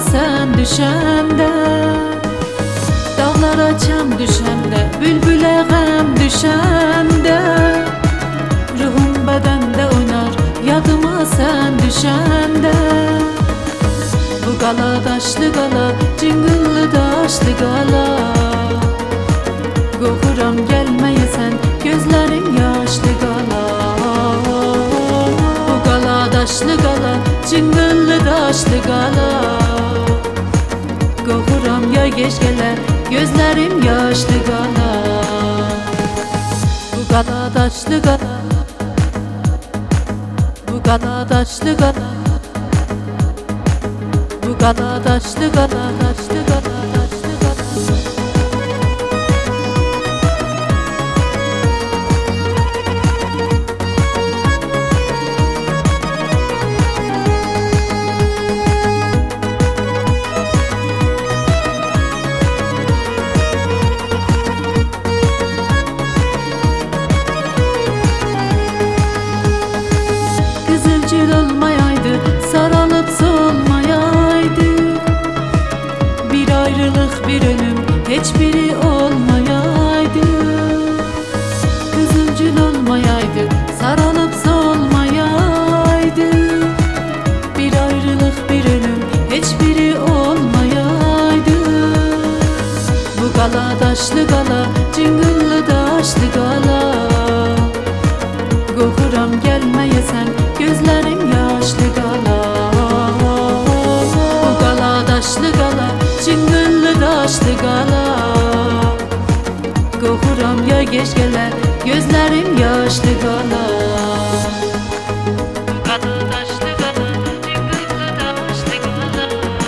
sen düşende, dağlara çam düşende, bülbüle gəm düşende, ruhum bedende oynar yadıma sen düşende. Bu qala daşlı qala, cıngıllı daşlı qala, qoxuram gəlməyəsən, gözlərim yaşlı qala. Bu qala daşlı qala, cıngıllı daşlı qala, qoxuram ya gec gələ, gözlərim yaşlı qala. Bu qala daşlı qala, bu qala daşlı qala, bu qala daşlı qala, daşlı qala, daşlı qala. Kızılcıl olmayaydı, sarılıp solmayaydı, bir ayrılık bir ölüm hiçbiri olmayaydı. Kızılcıl olmayaydı, sarılıp solmayaydı, bir ayrılık bir ölüm hiçbiri olmayaydı. Bu qala daşlı qala, cıngıllı daşlı qala, qoxuram gəlməyəsən, gözlərim yaşlı qala. Bu qala daşlı qala, cıngıllı daşlı qala, qoxuram ya gec gələ, gözlərim yaşlı qala. Bu qala daşlı qala, cıngıllı daşlı qala,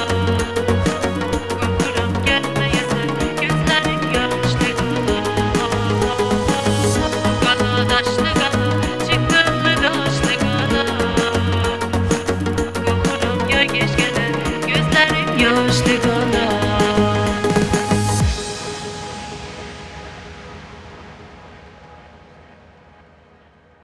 qoxuram gəlməyəsən, gözlərim yaşlı qala. Bu qala daşlı qala, cıngıllı daşlı qala, qoxuram ya gec gələ, gözlərim yaşlı qala.